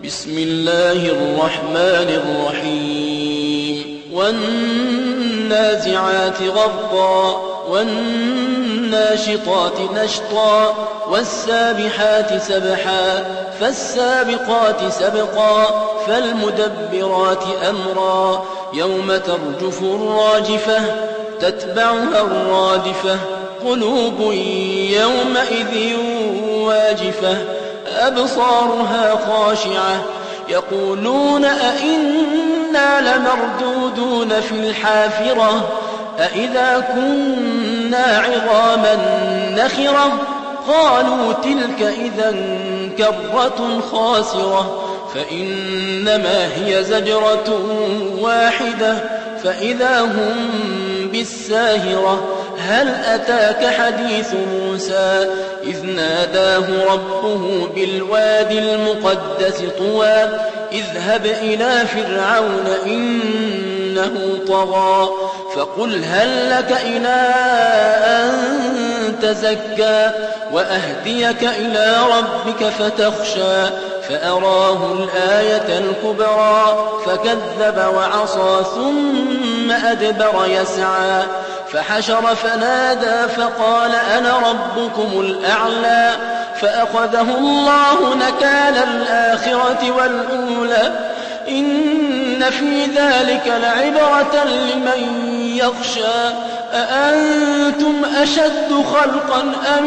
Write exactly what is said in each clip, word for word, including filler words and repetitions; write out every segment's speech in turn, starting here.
بسم الله الرحمن الرحيم والنازعات غرقا والناشطات نشطا والسابحات سبحا فالسابقات سبقا فالمدبرات أمرا يوم ترجف الراجفة تتبعها الرادفة قلوب يومئذ واجفة أبصارها خاشعة يقولون أئنا لمردودون في الحافرة أئذا كنا عظاما نخرة قالوا تلك إذا كرة خاسرة فإنما هي زجرة واحدة فإذا هم بالساهرة هل أتاك حديث موسى إذ ناداه ربه بالوادي المقدس طوى اذهب إلى فرعون إنه طغى فقل هل لك إلى أن تزكى وأهديك إلى ربك فتخشى فأراه الآية الكبرى فكذب وعصى ثم أدبر يسعى فحشر فنادى فقال أنا ربكم الأعلى فأخذه الله نكال الآخرة والأولى إن في ذلك لعبرة لمن يخشى أأنتم أشد خلقا أم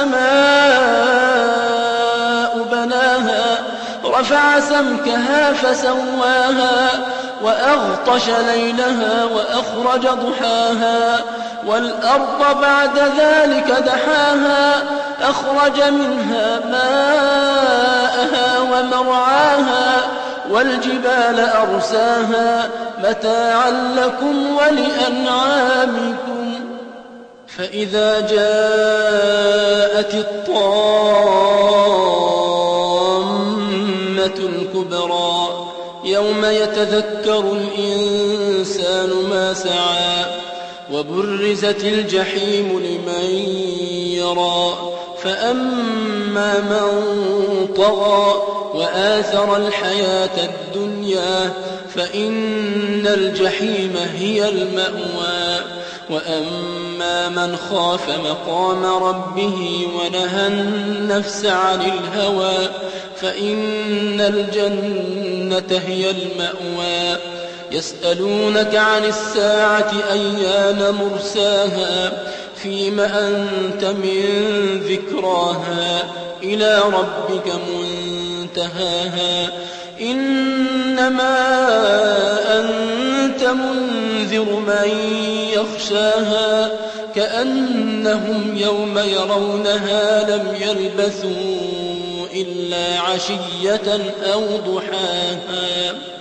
السماء بناها رفع سمكها فسواها وأغطش ليلها وأخرج ضحاها والأرض بعد ذلك دحاها أخرج منها ماءها ومرعاها والجبال أرساها متاعا لكم ولأنعامكم فإذا جاءت الطامة الكبرى يوم يتذكر الإنسان ما سعى وبرزت الجحيم لمن يرى فأما من طغى وآثر الحياة الدنيا فإن الجحيم هي المأوى وأما من خاف مقام ربه ونهى النفس عن الهوى فإن الجنة هي المأوى يسألونك عن الساعة أيان مرساها فيم أنت من ذكراها إلى ربك منتهاها إنما أنت منذر من يخشاها كأنهم يوم يرونها لم يلبثوا إلا عشية أو ضحاها